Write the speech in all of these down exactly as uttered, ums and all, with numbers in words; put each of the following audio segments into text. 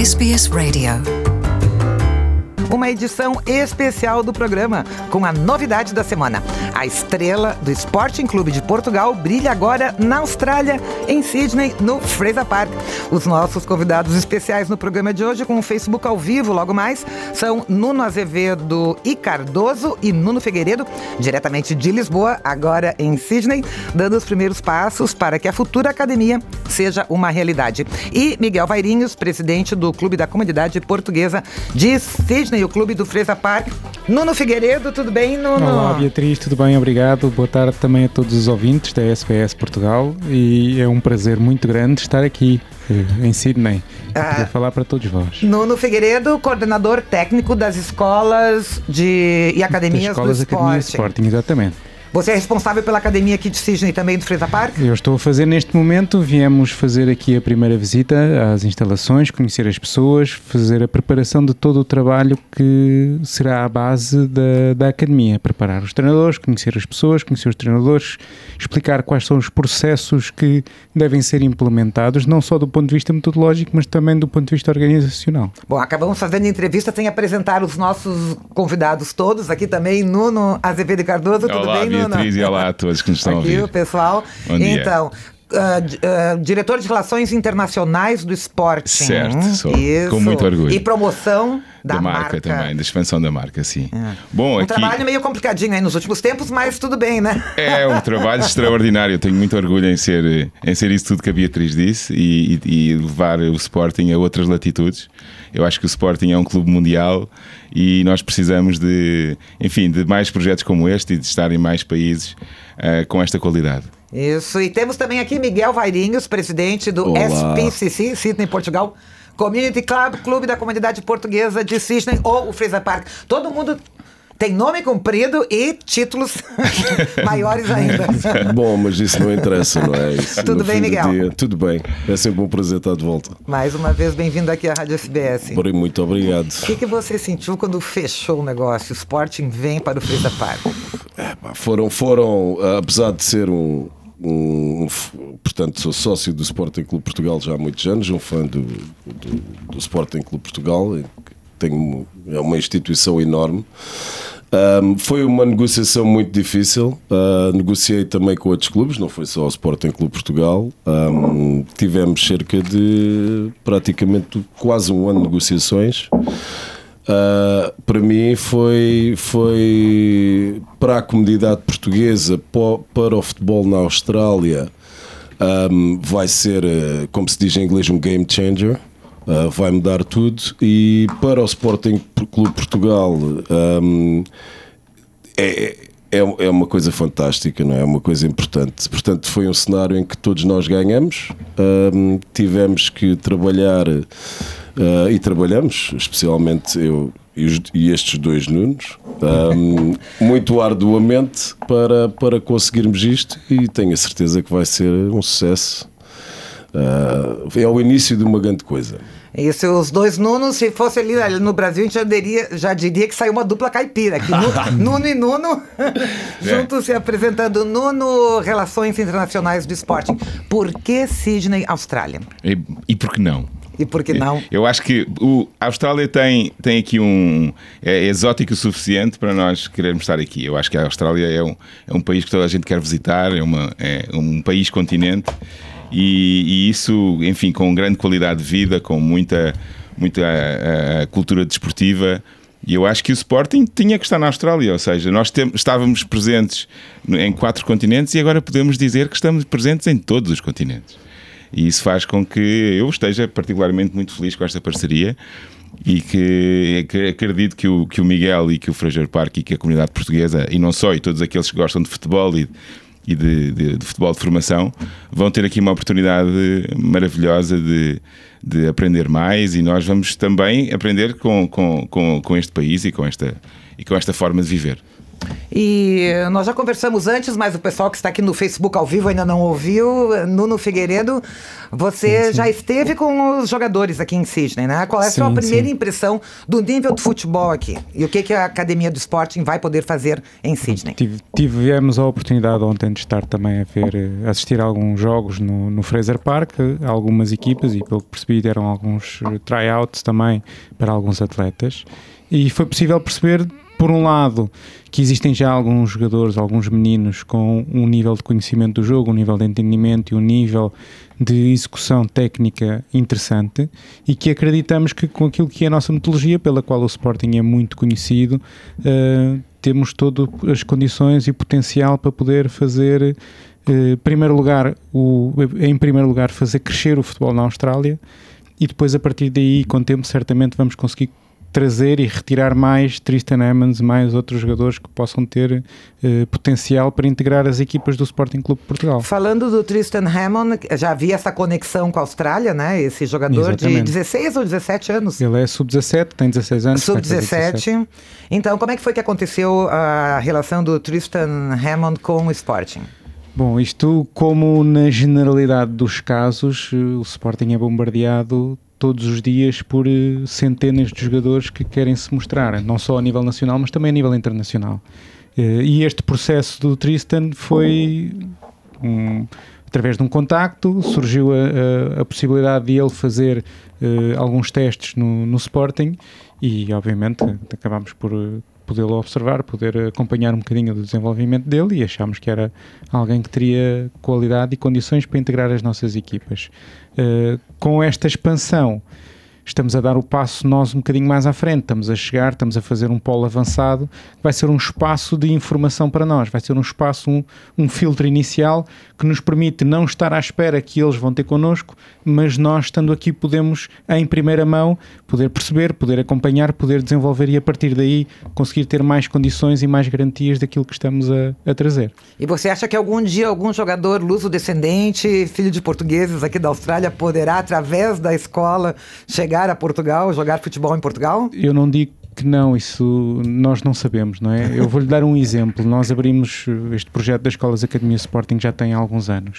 S B S Radio. Uma edição especial do programa com a novidade da semana. A estrela do Sporting Clube de Portugal brilha agora na Austrália, em Sydney, no Fraser Park. Os nossos convidados especiais no programa de hoje, com o Facebook ao vivo logo mais, são Nuno Azevedo e Cardoso e Nuno Figueiredo, diretamente de Lisboa, agora em Sydney, dando os primeiros passos para que a futura academia seja uma realidade. E Miguel Vairinhos, presidente do Clube da Comunidade Portuguesa de Sydney, o Clube do Fraser Park. Nuno Figueiredo, tudo bem, Nuno? Olá, Beatriz, tudo bem? Obrigado. Boa tarde também a todos os ouvintes da S B S Portugal, e é um prazer muito grande estar aqui em Sydney para ah, poder falar para todos vós. Nuno Figueiredo, coordenador técnico das escolas de... e academias das escolas do Academia Sporting. Sporting, exatamente. Você é responsável pela academia aqui de Sydney também do Fraser Park? Eu estou a fazer neste momento, viemos fazer aqui a primeira visita às instalações, conhecer as pessoas, fazer a preparação de todo o trabalho que será a base da, da academia. Preparar os treinadores, conhecer as pessoas, conhecer os treinadores, explicar quais são os processos que devem ser implementados, não só do ponto de vista metodológico, mas também do ponto de vista organizacional. Bom, acabamos fazendo entrevista sem apresentar os nossos convidados todos, aqui também Nuno Azevedo e Cardoso, tudo olá, bem, Nuno? Beatriz, e olá a todos que nos estão aqui, a ouvir. o pessoal. Bom dia. Então, uh, uh, diretor de Relações Internacionais do Sporting. Certo, sou. Isso. Com muito orgulho. E promoção da, da marca, marca também, da expansão da marca, sim. É. Bom, um aqui... trabalho meio complicadinho aí nos últimos tempos, mas tudo bem, né? É um trabalho extraordinário. Eu tenho muito orgulho em ser, em ser isso tudo que a Beatriz disse e, e, e levar o Sporting a outras latitudes. Eu acho que o Sporting é um clube mundial e nós precisamos de, enfim, de mais projetos como este e de estar em mais países uh, com esta qualidade. Isso, e temos também aqui Miguel Vairinhos, presidente do Olá. S P C C, Sydney, Portugal, Community Club, Clube da Comunidade Portuguesa de Sydney, ou o Fraser Park. Todo mundo tem nome comprido e títulos maiores ainda. Bom, mas isso não interessa, não é? Isso, Tudo bem, Miguel? Dia, tudo bem. É sempre um prazer estar de volta. Mais uma vez, bem-vindo aqui à Rádio S B S. Muito obrigado. O que, que você sentiu quando fechou o negócio? O Sporting vem para o Fraser Park? É, pá, foram, foram, apesar de ser um... Um, um, portanto, sou sócio do Sporting Clube Portugal já há muitos anos, um fã do, do, do Sporting Clube Portugal, tenho, é uma instituição enorme. Um, foi uma negociação muito difícil, uh, negociei também com outros clubes, não foi só o Sporting Clube Portugal. Um, tivemos cerca de praticamente quase um ano de negociações. Uh, para mim foi, foi para a comunidade portuguesa, para o futebol na Austrália, um, vai ser, como se diz em inglês, um game changer. Uh, vai mudar tudo. E para o Sporting Clube Portugal um, é, é, é uma coisa fantástica, não é? É uma coisa importante. Portanto, foi um cenário em que todos nós ganhamos. Um, tivemos que trabalhar uh, e trabalhamos, especialmente eu e, os, e estes dois Nunos, um, muito arduamente para, para conseguirmos isto, e tenho a certeza que vai ser um sucesso. Uh, é o início de uma grande coisa. Isso, os dois Nunos, se fosse ali no Brasil, a gente já diria, já diria que saiu uma dupla caipira aqui. Nuno e Nuno, juntos se apresentando. Nuno, Relações Internacionais do Sporting. Por que Sydney, Austrália? E, e por que não? E por que não? Eu acho que o, a Austrália tem, tem aqui um... é exótico o suficiente para nós querermos estar aqui. Eu acho que a Austrália é um, é um país que toda a gente quer visitar, é, uma, é um país-continente. E, e isso, enfim, com grande qualidade de vida, com muita, muita a, a cultura desportiva. E eu acho que o Sporting tinha que estar na Austrália, ou seja, nós tem, estávamos presentes em quatro continentes e agora podemos dizer que estamos presentes em todos os continentes. E isso faz com que eu esteja particularmente muito feliz com esta parceria e que, que acredito que o, que o Miguel e que o Fraser Park e que a comunidade portuguesa, e não só, e todos aqueles que gostam de futebol e e de, de, de futebol de formação, vão ter aqui uma oportunidade maravilhosa de, de aprender mais, e nós vamos também aprender com, com, com, com este país e com, esta, e com esta forma de viver. E nós já conversamos antes, mas o pessoal que está aqui no Facebook ao vivo ainda não ouviu. Nuno Figueiredo, você sim, sim. já esteve com os jogadores aqui em Sydney, né? Qual é a sim, sua primeira sim. impressão do nível do futebol aqui? E o que, que a Academia do Sporting vai poder fazer em Sydney? Tive, tivemos a oportunidade ontem de estar também a ver, assistir a alguns jogos no, no Fraser Park, algumas equipas, e pelo que percebi deram alguns tryouts também para alguns atletas. E foi possível perceber, por um lado, que existem já alguns jogadores, alguns meninos com um nível de conhecimento do jogo, um nível de entendimento e um nível de execução técnica interessante, e que acreditamos que com aquilo que é a nossa metodologia, pela qual o Sporting é muito conhecido, uh, temos todas as condições e potencial para poder fazer, uh, primeiro lugar, o, em primeiro lugar, fazer crescer o futebol na Austrália, e depois, a partir daí, com o tempo, certamente vamos conseguir trazer e retirar mais Tristan Hammonds, mais outros jogadores que possam ter uh, potencial para integrar as equipas do Sporting Clube de Portugal. Falando do Tristan Hammond, já havia essa conexão com a Austrália, né? Esse jogador Exatamente. de dezesseis ou dezessete anos. Ele é sub dezassete, tem dezesseis anos. sub dezessete. Então, como é que foi que aconteceu a relação do Tristan Hammond com o Sporting? Bom, isto, como na generalidade dos casos, o Sporting é bombardeado todos os dias por uh, centenas de jogadores que querem se mostrar, não só a nível nacional, mas também a nível internacional. Uh, e este processo do Tristan foi, um, através de um contacto, surgiu a, a, a possibilidade de ele fazer uh, alguns testes no, no Sporting, e obviamente acabámos por uh, podê-lo observar, poder acompanhar um bocadinho do desenvolvimento dele, e achámos que era alguém que teria qualidade e condições para integrar as nossas equipas. Uh, com esta expansão, estamos a dar o passo nós um bocadinho mais à frente, estamos a chegar, estamos a fazer um polo avançado, vai ser um espaço de informação para nós, vai ser um espaço, um, um filtro inicial que nos permite não estar à espera que eles vão ter connosco, mas nós, estando aqui, podemos, em primeira mão, poder perceber, poder acompanhar, poder desenvolver, e a partir daí conseguir ter mais condições e mais garantias daquilo que estamos a, a trazer. E você acha que algum dia algum jogador luso-descendente, filho de portugueses aqui da Austrália, poderá, através da escola, chegar a Portugal, jogar futebol em Portugal? Eu não digo que não, isso nós não sabemos, não é? Eu vou-lhe dar um exemplo. Nós abrimos este projeto das Escolas Academia Sporting já tem alguns anos,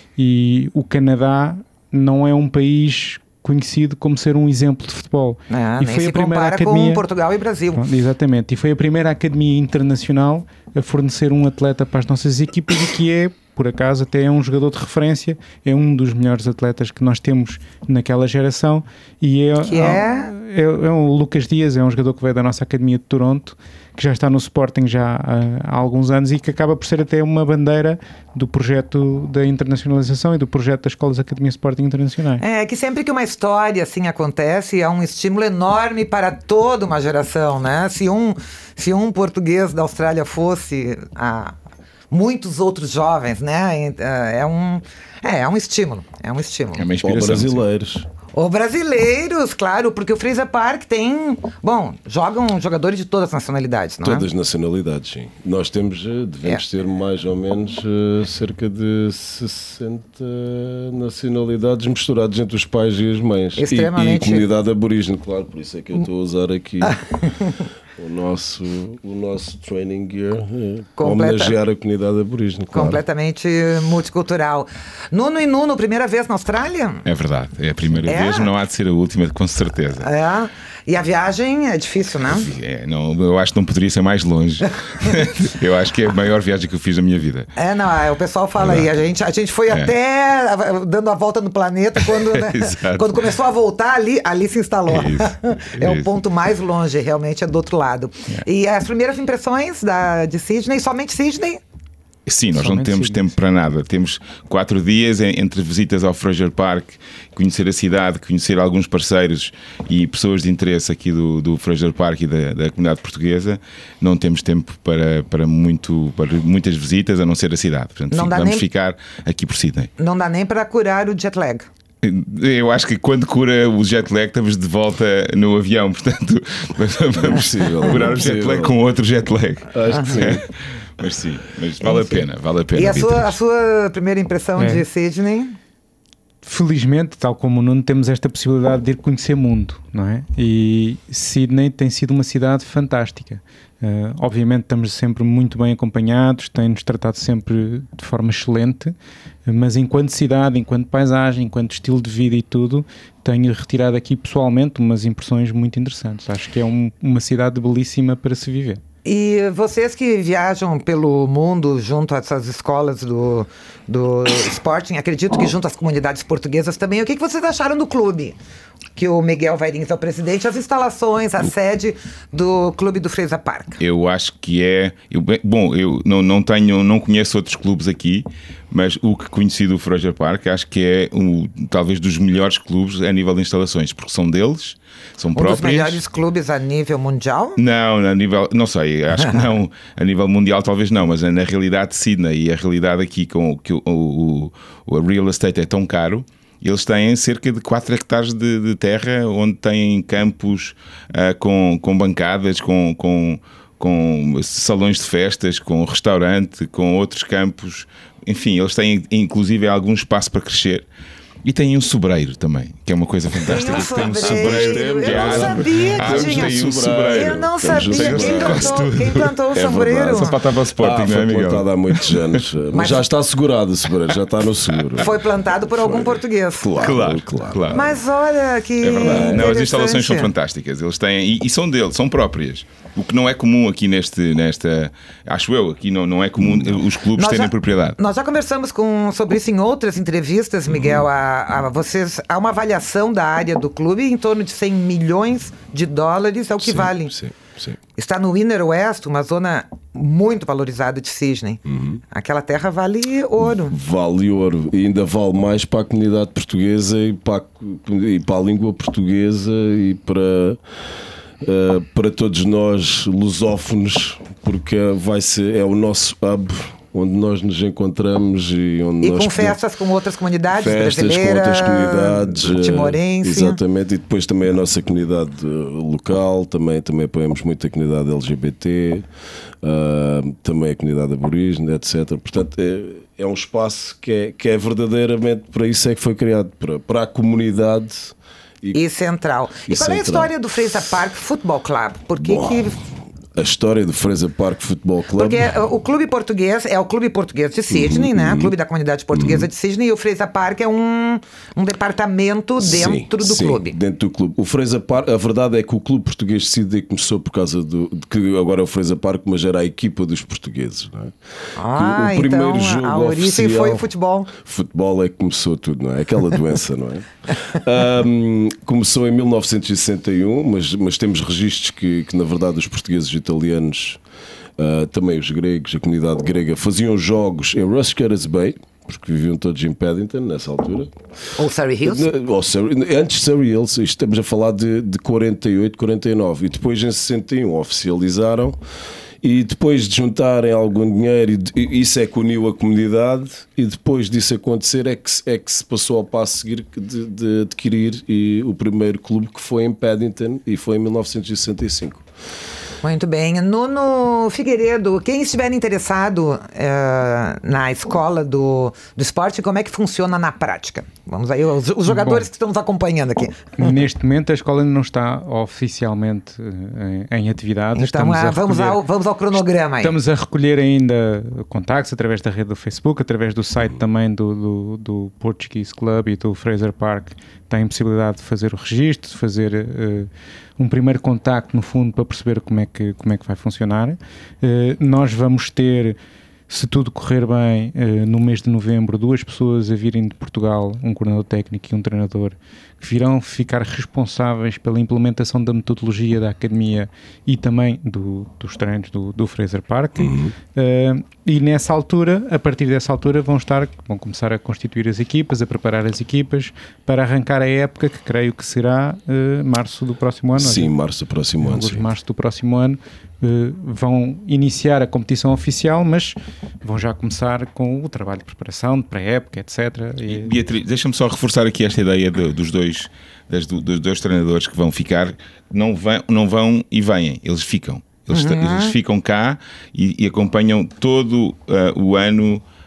e o Canadá não é um país conhecido como ser um exemplo de futebol. Ah, e nem foi se a primeira compara academia... com Portugal e Brasil. Pronto, exatamente, e foi a primeira academia internacional a fornecer um atleta para as nossas equipas, e que é, por acaso, até é um jogador de referência, é um dos melhores atletas que nós temos naquela geração, e é, que é? é, é o Lucas Dias, é um jogador que veio da nossa Academia de Toronto, que já está no Sporting já há, há alguns anos, e que acaba por ser até uma bandeira do projeto da internacionalização e do projeto das Escolas Academia Sporting Internacionais. É que sempre que uma história assim acontece, é um estímulo enorme para toda uma geração, né? Se um, se um português da Austrália fosse a muitos outros jovens, né? É um, é, é um estímulo, é um estímulo. É uma inspiração. Ou brasileiros. Ou brasileiros, claro, porque o Fraser Park tem, bom, jogam jogadores de todas as nacionalidades, não é? Todas as nacionalidades, sim. Nós temos, devemos é. ter mais ou menos uh, cerca de sessenta nacionalidades misturadas entre os pais e as mães. Extremamente. E, e comunidade aborígene, claro, por isso é que eu estou a usar aqui o nosso, o nosso training gear, é, homenagear a comunidade aborígene, claro. Completamente multicultural. Nuno e Nuno, primeira vez na Austrália? É verdade, é a primeira é. vez, não há de ser a última, com certeza. É. E a viagem é difícil, não? É, não, eu acho que não poderia ser mais longe. Eu acho que é a maior viagem que eu fiz na minha vida. É, não, é, o pessoal fala é. aí, a gente, a gente foi é. até dando a volta no planeta quando, né, quando começou a voltar, ali, ali se instalou. É, isso, é o ponto mais longe, realmente, é do outro lado. É. E as primeiras impressões da, de Sydney, somente Sydney? Sim, nós Somente não temos Sydney. tempo para nada. Temos quatro dias entre visitas ao Fraser Park, conhecer a cidade, conhecer alguns parceiros e pessoas de interesse aqui do, do Fraser Park e da, da comunidade portuguesa. Não temos tempo para, para, muito, para muitas visitas, a não ser a cidade. Portanto, não vamos nem... ficar aqui por Sydney. Não dá nem para curar o jet lag. Eu acho que quando cura o jet lag estamos de volta no avião, portanto vamos curar o jet lag com outro jet lag. Acho que sim. Mas sim, mas vale a pena, vale a pena. E a sua, a sua primeira impressão é. de Sydney? felizmente, tal como o Nuno, temos esta possibilidade de ir conhecer mundo, não é? E Sydney tem sido uma cidade fantástica. Uh, obviamente estamos sempre muito bem acompanhados, tem-nos tratado sempre de forma excelente, mas enquanto cidade, enquanto paisagem, enquanto estilo de vida e tudo, tenho retirado aqui pessoalmente umas impressões muito interessantes. Acho que é um, uma cidade belíssima para se viver. E vocês que viajam pelo mundo junto a essas escolas do, do Sporting, acredito que junto às comunidades portuguesas também, o que, que vocês acharam do clube? Que o Miguel Vairins é o presidente, as instalações, a sede do clube do Fraser Park. Eu acho que é... Eu, bom, eu não, não tenho, não conheço outros clubes aqui, mas o que conheci do Fraser Park acho que é um, talvez dos melhores clubes a nível de instalações, porque são deles, são um próprios. Um dos melhores clubes a nível mundial? Não, a nível, não sei, acho que não, a nível mundial talvez não, mas na realidade de Sydney e a realidade aqui com que o, o, o real estate é tão caro, eles têm cerca de quatro hectares de, de terra, onde têm campos uh, com, com bancadas, com, com, com salões de festas, com restaurante, com outros campos. Enfim, eles têm inclusive algum espaço para crescer. E tem um sobreiro também, que é uma coisa fantástica. Tem um sobreiro. Tem um sobreiro. Eu não sabia que tinha um sobreiro. Eu não sabia. Quem plantou, quem plantou o É sobreiro? verdade. Só faltava o Sporting, Ah, não é, foi Miguel? plantado há muitos anos. Mas, Mas- já está assegurado o sobreiro, já está no seguro. Foi plantado por algum português. Claro, Claro, claro. claro. Mas olha que É verdade. Não, as instalações são interessante. fantásticas. Eles têm, e, e são deles, são próprias. O que não é comum aqui neste, nesta. Acho eu, aqui não, não é comum os clubes Nós terem já- propriedade. Nós já conversamos com, sobre isso em outras entrevistas, Miguel. A, a vocês, há uma avaliação da área do clube em torno de cem milhões de dólares, é o que Sim, vale. Sim, sim. Está no Inner West, uma zona muito valorizada de Sydney. Aquela terra vale ouro. Vale ouro e ainda vale mais para a comunidade portuguesa e para a, e para a língua portuguesa e para, eh, para todos nós lusófonos, porque vai ser, é o nosso hub onde nós nos encontramos e onde E nós com podemos- festas com outras comunidades festas com brasileiras, outras comunidades eh, timorense. exatamente, e depois também a nossa comunidade eh, local, também, também apoiamos muito a comunidade L G B T, ah, também a comunidade aborígene, etcétera. Portanto, é, é um espaço que é, que é verdadeiramente para isso é que foi criado, para, para a comunidade. E central. E, E qual é a central. história do Fraser Park Football Club? Por que Bom, que... A história do Fraser Park Football Club. Porque o clube português é o clube português de Sydney, Uhum, né? O clube da comunidade portuguesa de Sydney, e o Fraser Park é um, um departamento dentro Sim, do sim, clube. dentro do clube. O Fraser Park, a verdade é que o clube português de Sydney começou por causa do de que agora é o Fraser Park, mas era a equipa dos portugueses, não é? Ah, Que o primeiro então jogo a origem oficial- foi o futebol. Futebol é que começou tudo, não é? Aquela doença, não é? Ahm, começou em mil novecentos e sessenta e um, mas, mas temos registros que, que na verdade os portugueses e italianos, ah, também os gregos, a comunidade grega, faziam jogos em Ruscaras Bay, porque viviam todos em Paddington nessa altura. Ou Surrey Hills. Ou Surrey- antes de Surrey Hills, isto estamos a falar de, de quarenta e oito, quarenta e nove, e depois em sessenta e um oficializaram. E depois de juntarem algum dinheiro, e de- e isso é que uniu a comunidade, e depois disso acontecer é que, se- é que se passou ao passo a seguir de, de adquirir e o primeiro clube, que foi em Paddington, e foi em mil novecentos e sessenta e cinco. Muito bem. Nuno Figueiredo, quem estiver interessado eh, na escola do, do esporte, como é que funciona na prática? Vamos aí, os, os jogadores Bom. que estão nos acompanhando aqui. Neste momento a escola ainda não está oficialmente eh, em, em atividades. Então, Estamos ah, a vamos, recolher- ao, vamos ao cronograma aí. Estamos a recolher ainda contactos através da rede do Facebook, através do site também do, do, do Portuguese Club e do Fraser Park. Tem possibilidade de fazer o registro, de fazer uh, um primeiro contacto no fundo para perceber como é que, como é que vai funcionar. Uh, nós vamos ter, se tudo correr bem, uh, no mês de novembro, duas pessoas a virem de Portugal, um coordenador técnico e um treinador, que virão ficar responsáveis pela implementação da metodologia da academia e também do, dos treinos do, do Fraser Park. Uhum. Uh, e nessa altura, a partir dessa altura, vão estar, vão começar a constituir as equipas, a preparar as equipas para arrancar a época que creio que será uh, março do próximo ano. Sim, março do próximo ano. Alguns Sim. março do próximo ano uh, vão iniciar a competição oficial, mas vão já começar com o trabalho de preparação, de pré-época, etcétera. E, Beatriz, deixa-me só reforçar aqui esta ideia de- dos, dois, das- dos dois treinadores que vão ficar. Não vão, não vão e vêm, eles ficam. Eles, Uhum. eles ficam cá e, e acompanham todo uh, o ano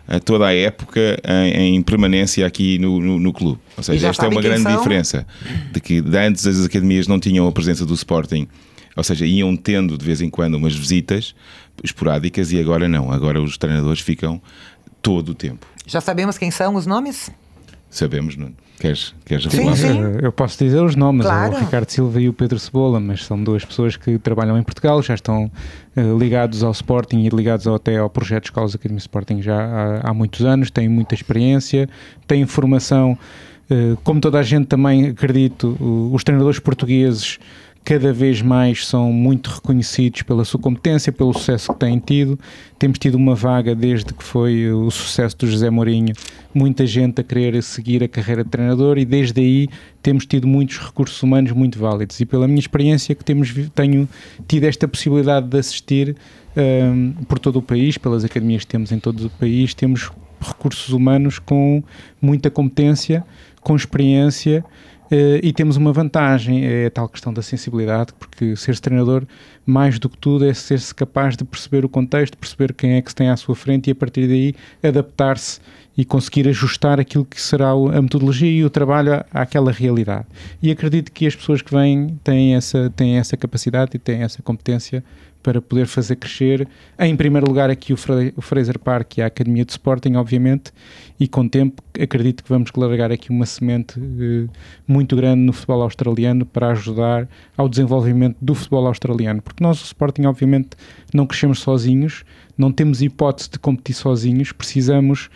uh, toda a época em, em permanência aqui no, no, no clube. Ou seja, esta é uma grande são? diferença, de que de antes as academias não tinham a presença do Sporting, ou seja, iam tendo de vez em quando umas visitas esporádicas e agora não, agora os treinadores ficam todo o tempo. Já sabemos quem são os nomes? Sabemos, não? Queres, queres sim, sim. Eu posso dizer os nomes, claro. O Ricardo Silva e o Pedro Cebola, mas são duas pessoas que trabalham em Portugal, já estão uh, ligados ao Sporting e ligados ao, até ao projeto de Escolas Academia Sporting já há, há muitos anos, têm muita experiência, têm formação, uh, como toda a gente também acredito, uh, os treinadores portugueses cada vez mais são muito reconhecidos pela sua competência, pelo sucesso que têm tido. Temos tido uma vaga desde que foi o sucesso do José Mourinho, muita gente a querer seguir a carreira de treinador e desde aí temos tido muitos recursos humanos muito válidos. E pela minha experiência que temos, tenho tido esta possibilidade de assistir um, por todo o país, pelas academias que temos em todo o país, temos recursos humanos com muita competência, com experiência. Uh, e temos uma vantagem, é a tal questão da sensibilidade, porque ser treinador, mais do que tudo, é ser-se capaz de perceber o contexto, perceber quem é que se tem à sua frente e a partir daí adaptar-se e conseguir ajustar aquilo que será a metodologia e o trabalho àquela realidade. E acredito que as pessoas que vêm têm essa, têm essa capacidade e têm essa competência para poder fazer crescer, em primeiro lugar aqui o, Fra- o Fraser Park e a Academia de Sporting, obviamente, e com o tempo acredito que vamos largar aqui uma semente eh, muito grande no futebol australiano para ajudar ao desenvolvimento do futebol australiano, porque nós o Sporting obviamente não crescemos sozinhos, não temos hipótese de competir sozinhos, precisamos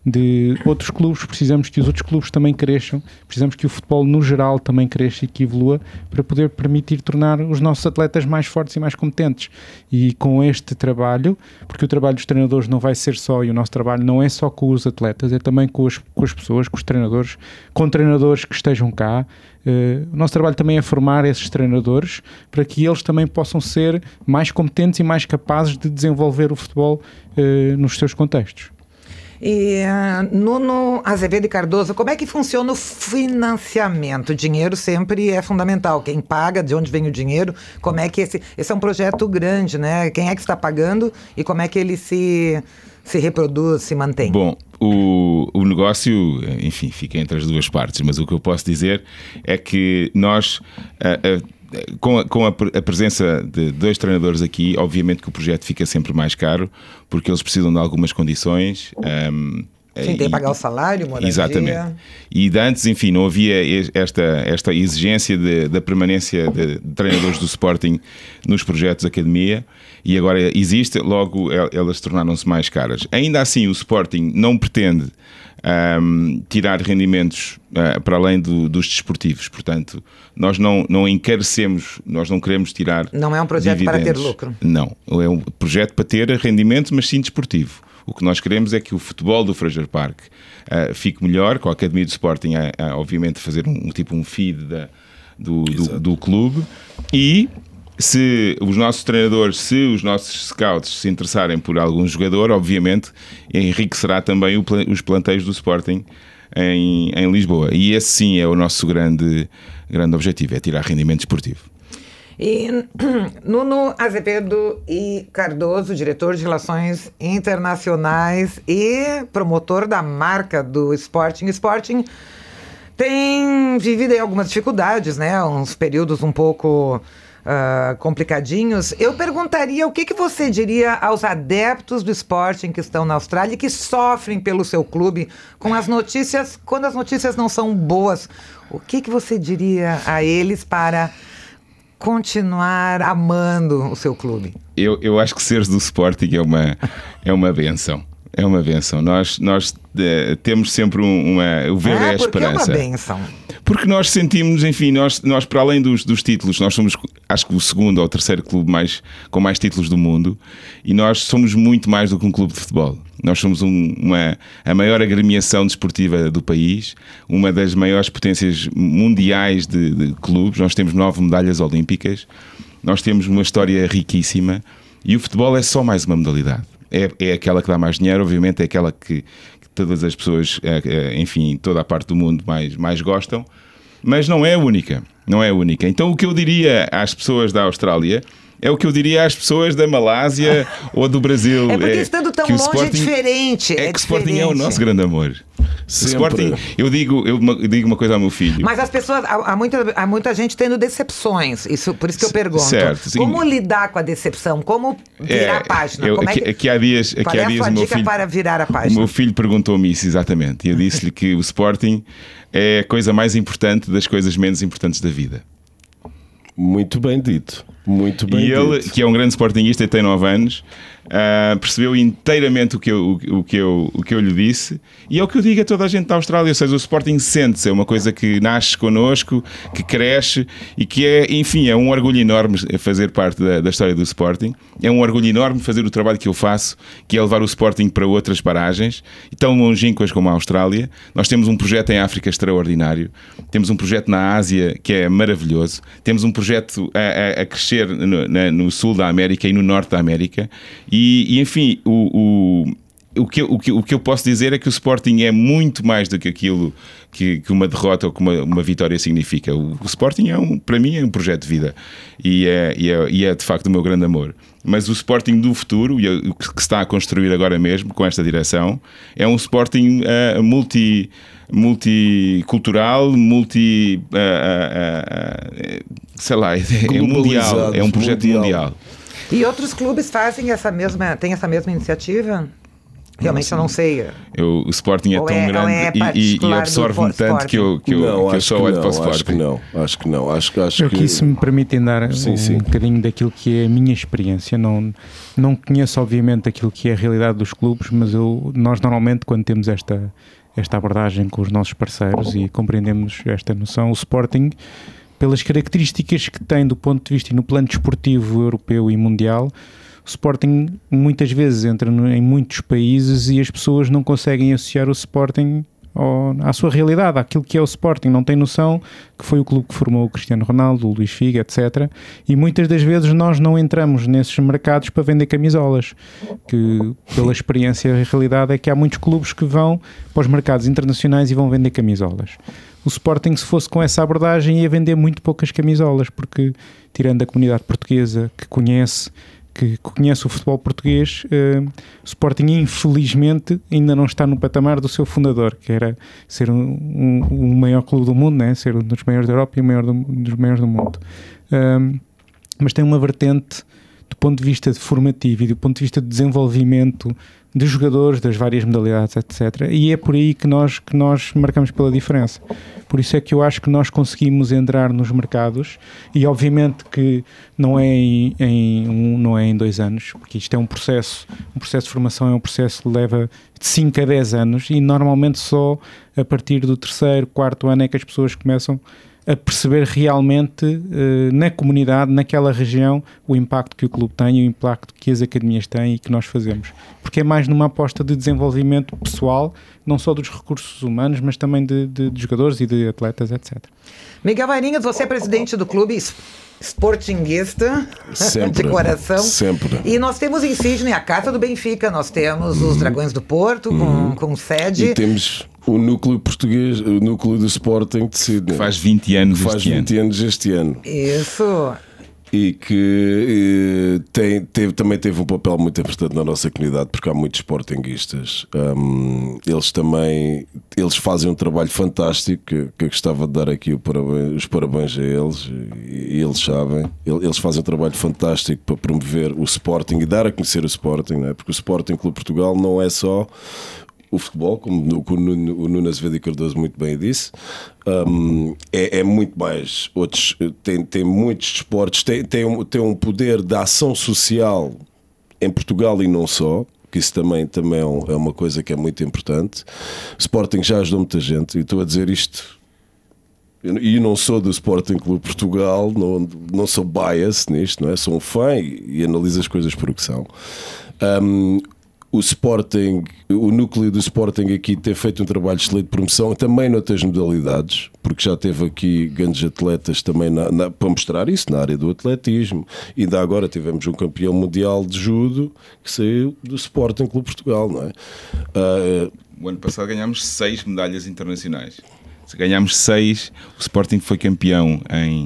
de outros clubes, precisamos que os outros clubes também cresçam, precisamos que o futebol no geral também cresça e que evolua para poder permitir tornar os nossos atletas mais fortes e mais competentes. E com este trabalho, porque o trabalho dos treinadores não vai ser só, e o nosso trabalho não é só com os atletas, é também com as, com as pessoas, com os treinadores, com treinadores que estejam cá. Uh, o nosso trabalho também é formar esses treinadores para que eles também possam ser mais competentes e mais capazes de desenvolver o futebol uh, nos seus contextos. E uh, Nuno Azevedo e Cardoso, como é que funciona o financiamento? O dinheiro sempre é fundamental. Quem paga, de onde vem o dinheiro, como é que esse... Esse é um projeto grande, né? Quem é que está pagando e como é que ele se, se reproduz, se mantém? Bom, o, o negócio, enfim, fica entre as duas partes, mas o que eu posso dizer é que nós... Uh, uh, Com, a, com a, a presença de dois treinadores aqui, obviamente que o projeto fica sempre mais caro, porque eles precisam de algumas condições. Um, Sim, tem que pagar o salário, moradia. Exatamente. E de antes, enfim, não havia esta, esta exigência de, da permanência de, de treinadores do Sporting nos projetos de academia, e agora existe, logo elas tornaram-se mais caras. Ainda assim, o Sporting não pretende Um, tirar rendimentos uh, para além do, dos desportivos, portanto nós não, não encarecemos, nós não queremos tirar não é um projeto dividendos. Para ter lucro, não, é um projeto para ter rendimentos, mas sim desportivo. O que nós queremos é que o futebol do Fraser Park uh, fique melhor, com a Academia do Sporting a, a, obviamente fazer um, um tipo um feed da, do, do, do clube, e se os nossos treinadores, se os nossos scouts se interessarem por algum jogador, obviamente enriquecerá também o, os planteios do Sporting em, em Lisboa. E esse sim é o nosso grande, grande objetivo, é tirar rendimento esportivo. E Nuno Azevedo e Cardoso, diretor de Relações Internacionais e promotor da marca do Sporting. Sporting tem vivido aí algumas dificuldades, né? Uns períodos um pouco... Uh, complicadinhos. Eu perguntaria o que, que você diria aos adeptos do Sporting que estão na Austrália e que sofrem pelo seu clube com as notícias, quando as notícias não são boas. O que, que você diria a eles para continuar amando o seu clube? Eu, eu acho que seres do Sporting é uma, é uma benção. É uma benção. Nós, nós uh, temos sempre um, uma... O ver ah, é a esperança. É uma benção. Porque nós sentimos, enfim, nós, nós para além dos, dos títulos, nós somos, acho que o segundo ou o terceiro clube mais, com mais títulos do mundo, e nós somos muito mais do que um clube de futebol. Nós somos um, uma, a maior agremiação desportiva do país, uma das maiores potências mundiais de, de clubes. Nós temos nove medalhas olímpicas, nós temos uma história riquíssima, e o futebol é só mais uma modalidade. É, é aquela que dá mais dinheiro, obviamente, é aquela que, que todas as pessoas, enfim, toda a parte do mundo mais, mais gostam, mas não é a única, não é a única. Então o que eu diria às pessoas da Austrália é o que eu diria às pessoas da Malásia ou do Brasil. É porque estando tão longe Sporting, é diferente. É, é que o diferente. Sporting é o nosso grande amor. Sempre. Sporting, eu digo, eu digo uma coisa ao meu filho. Mas as pessoas, há, há, muita, há muita gente tendo decepções, isso, por isso que eu pergunto. Certo, sim. Como lidar com a decepção? Como virar é, a página? Eu, Como aqui, é que, aqui há dias, qual aqui é há a dias sua o meu dica filho, para virar a página? O meu filho perguntou-me isso exatamente e eu disse-lhe que o Sporting é a coisa mais importante das coisas menos importantes da vida. Muito bem dito. Muito bem e ele, dito. que é um grande sportinguista e tem nove anos, uh, percebeu inteiramente o que, eu, o, o, que eu, o que eu lhe disse, e é o que eu digo a toda a gente da Austrália. Ou seja, o Sporting sente-se, é uma coisa que nasce connosco, que cresce e que é, enfim, é um orgulho enorme fazer parte da, da história do Sporting. É um orgulho enorme fazer o trabalho que eu faço, que é levar o Sporting para outras paragens, tão longínquas como a Austrália. Nós temos um projeto em África extraordinário, temos um projeto na Ásia que é maravilhoso, temos um projeto a, a, a crescer No, na, no sul da América e no norte da América e, e enfim o, o, o, que, o, que, o que eu posso dizer é que o Sporting é muito mais do que aquilo que, que uma derrota ou que uma, uma vitória significa. O, o Sporting é um, para mim é um projeto de vida e é, e, é, e é de facto o meu grande amor. Mas o Sporting do futuro, e o que se está a construir agora mesmo com esta direção, é um Sporting uh, multi multicultural, multi uh, uh, uh, sei lá, é, é mundial, é um projeto mundial. mundial. E outros clubes fazem essa mesma, tem essa mesma iniciativa? Realmente eu não sei. Eu, o Sporting é ou tão é, grande é e, e absorve-me tanto que eu, que eu, não, que eu só olho não, para o Sporting. Acho que não, acho que não. Acho, acho eu que aqui, se me permitem dar sim, um sim. bocadinho daquilo que é a minha experiência, não, não conheço obviamente aquilo que é a realidade dos clubes, mas eu, nós normalmente quando temos esta, esta abordagem com os nossos parceiros e compreendemos esta noção, o Sporting, pelas características que tem do ponto de vista e no plano desportivo europeu e mundial, o Sporting muitas vezes entra no, em muitos países e as pessoas não conseguem associar o Sporting ao, à sua realidade, àquilo que é o Sporting, não tem noção que foi o clube que formou o Cristiano Ronaldo, o Luís Figo, etcétera. E muitas das vezes nós não entramos nesses mercados para vender camisolas, que pela experiência a realidade é que há muitos clubes que vão para os mercados internacionais e vão vender camisolas. O Sporting, se fosse com essa abordagem, ia vender muito poucas camisolas, porque tirando a comunidade portuguesa que conhece que conhece o futebol português, uh, o Sporting infelizmente ainda não está no patamar do seu fundador, que era ser um, um, o maior clube do mundo, né? Ser um dos maiores da Europa e o maior do, um dos maiores do mundo. Um, mas tem uma vertente do ponto de vista de formativo e do ponto de vista de desenvolvimento de jogadores, das várias modalidades, etcétera. E é por aí que nós, que nós marcamos pela diferença. Por isso é que eu acho que nós conseguimos entrar nos mercados e obviamente que não é em, em um, não é em dois anos, porque isto é um processo, um processo de formação, é um processo que leva de cinco a dez anos e normalmente só a partir do terceiro, quarto ano é que as pessoas começam a perceber realmente uh, na comunidade, naquela região, o impacto que o clube tem e o impacto que as academias têm e que nós fazemos. Porque é mais numa aposta de desenvolvimento pessoal, não só dos recursos humanos, mas também de, de, de jogadores e de atletas, etcétera. Miguel Vairinhas, você é presidente do clube sportinguista sempre, de coração. Sempre. E nós temos em Sydney a Casa do Benfica, nós temos uhum. os Dragões do Porto uhum. com, com sede. E temos o núcleo português, o núcleo do Sporting de Sydney. Faz vinte anos Faz este vinte ano. anos este ano. Isso. E que e, tem, teve, também teve um papel muito importante na nossa comunidade, porque há muitos sportinguistas. Um, eles também eles fazem um trabalho fantástico que, que eu gostava de dar aqui o parabéns, os parabéns a eles, e, e eles sabem. Eles fazem um trabalho fantástico para promover o Sporting e dar a conhecer o Sporting, não é? Porque o Sporting Clube Portugal não é só o futebol, como o Nuno Azevedo e Cardoso muito bem disse, um, é, é muito mais outros, tem, tem muitos desportos, tem, tem, um, tem um poder de ação social em Portugal e não só, que isso também, também é, um, é uma coisa que é muito importante. O Sporting já ajudou muita gente, e estou a dizer isto, e não sou do Sporting Clube Portugal, não, não sou bias nisto, não é? Sou um fã e, e analiso as coisas por o que são. Um, O Sporting, o núcleo do Sporting aqui tem feito um trabalho excelente de promoção, também noutras modalidades, porque já teve aqui grandes atletas também na, na, para mostrar isso na área do atletismo. E ainda agora tivemos um campeão mundial de judo que saiu do Sporting Clube Portugal, não é? Uh, o ano passado ganhámos seis medalhas internacionais. Se ganhámos seis, o Sporting foi campeão em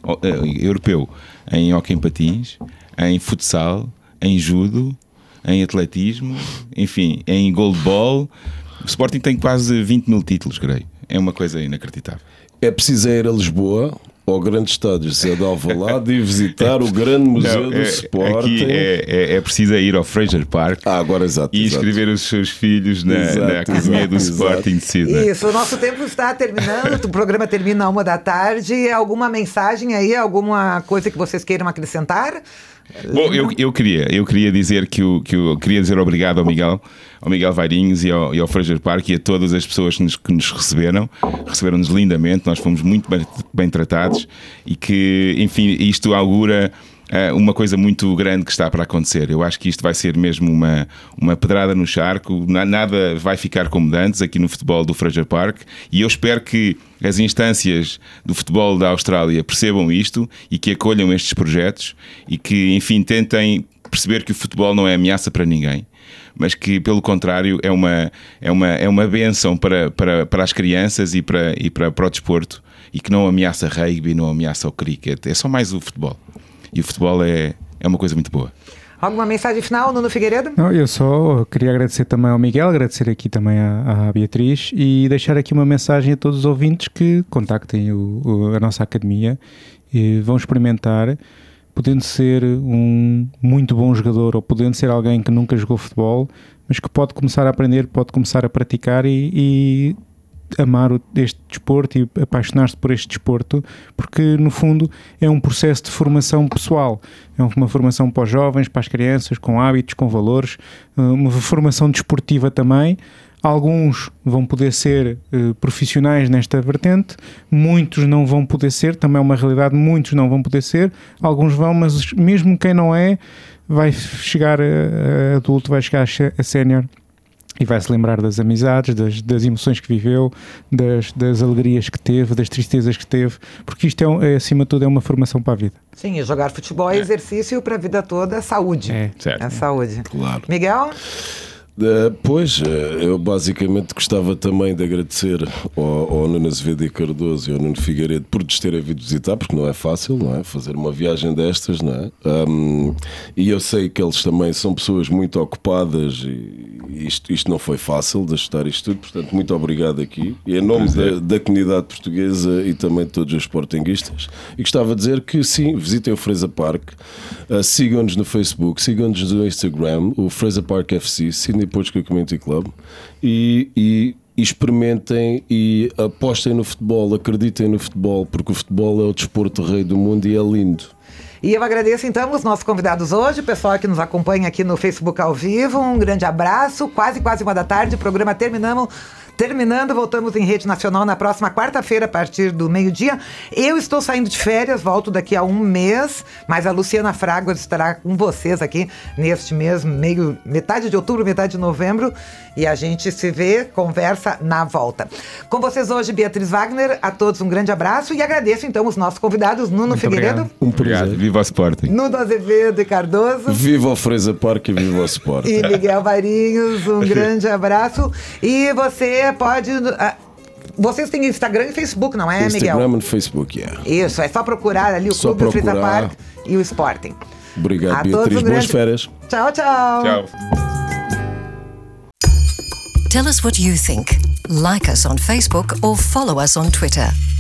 europeu em hóquei em patins, em futsal, em judo, em atletismo, enfim, em goalball. O Sporting tem quase vinte mil títulos, creio. É uma coisa inacreditável. É preciso ir a Lisboa, ao grande estádio José de Alvalade, e visitar o grande museu Não, do é, Sporting. É, é, é preciso ir ao Fraser Park ah, agora, exato, e exato. inscrever os seus filhos na, Exato, na Academia exato, do exato. Sporting de Sydney. Isso, o nosso tempo está terminando, o programa termina a uma da tarde. Alguma mensagem aí, alguma coisa que vocês queiram acrescentar? Bom, eu, eu, queria, eu queria dizer que eu, que eu queria dizer obrigado ao Miguel, ao Miguel Vairinhos e ao, e ao Fraser Park e a todas as pessoas que nos, que nos receberam, receberam-nos lindamente, nós fomos muito bem, bem tratados e que, enfim, isto augura uh, uma coisa muito grande que está para acontecer. Eu acho que isto vai ser mesmo uma, uma pedrada no charco, nada vai ficar como antes aqui no futebol do Fraser Park, e eu espero que as instâncias do futebol da Austrália percebam isto e que acolham estes projetos e que, enfim, tentem perceber que o futebol não é ameaça para ninguém, mas que, pelo contrário, é uma, é uma, é uma bênção para, para, para as crianças e, para, e para, para o desporto, e que não ameaça rugby, não ameaça o cricket, é só mais o futebol. E o futebol é, é uma coisa muito boa. Alguma mensagem final, Nuno Figueiredo? Não, eu só queria agradecer também ao Miguel, agradecer aqui também à, à Beatriz e deixar aqui uma mensagem a todos os ouvintes que contactem o, o, a nossa academia e vão experimentar, podendo ser um muito bom jogador ou podendo ser alguém que nunca jogou futebol, mas que pode começar a aprender, pode começar a praticar e, e amar este desporto e apaixonar-se por este desporto, porque no fundo é um processo de formação pessoal, é uma formação para os jovens, para as crianças, com hábitos, com valores, uma formação desportiva também. Alguns vão poder ser uh, profissionais nesta vertente, muitos não vão poder ser, também é uma realidade, muitos não vão poder ser, alguns vão, mas mesmo quem não é, vai chegar a, a adulto, vai chegar a sénior e vai se lembrar das amizades, das, das emoções que viveu, das, das alegrias que teve, das tristezas que teve, porque isto é, um, é acima de tudo é uma formação para a vida. Sim, e jogar futebol é exercício para a vida toda, é saúde. É, certo. É saúde. Claro. Miguel? Uh, pois, uh, eu basicamente gostava também de agradecer ao, ao Nuno Azevedo e Cardoso e ao Nuno Figueiredo por nos terem vindo visitar, porque não é fácil, não é? Fazer uma viagem destas, não é? Um, e eu sei que eles também são pessoas muito ocupadas e isto, isto não foi fácil de ajustar isto tudo, portanto, muito obrigado aqui. E em nome da, da comunidade portuguesa e também de todos os sportinguistas. E gostava de dizer que sim, visitem o Fraser Park, uh, sigam-nos no Facebook, sigam-nos no Instagram, o Fraser Park F C, Sydney Portugal Community Club, e, e, e experimentem e apostem no futebol, acreditem no futebol, porque o futebol é o desporto rei do mundo e é lindo. E eu agradeço então os nossos convidados hoje, o pessoal que nos acompanha aqui no Facebook ao vivo, um grande abraço, quase quase uma da tarde, o programa terminamos Terminando, voltamos em rede nacional na próxima quarta-feira, a partir do meio-dia. Eu estou saindo de férias, volto daqui a um mês, mas a Luciana Fraga estará com vocês aqui neste mês, meio, metade de outubro, metade de novembro, e a gente se vê, conversa na volta. Com vocês hoje, Beatriz Wagner, a todos um grande abraço e agradeço então os nossos convidados, Nuno Muito Figueiredo. obrigado. Um Obrigado, prazer. viva o Sporting. Nuno Azevedo e Cardoso. Viva o Fraser Park e viva o Sport. E Miguel Vairinhos, um grande abraço. E você pode... Uh, vocês têm Instagram e Facebook, não é, Instagram Miguel? e Facebook, yeah. Isso, é só procurar ali o Só Clube do Fraser procurar. Park e o Sporting. Obrigado, A todos Beatriz. um Boas grande- férias. Tchau, tchau. Tchau. Tell us what you think. Like us on Facebook or follow us on Twitter.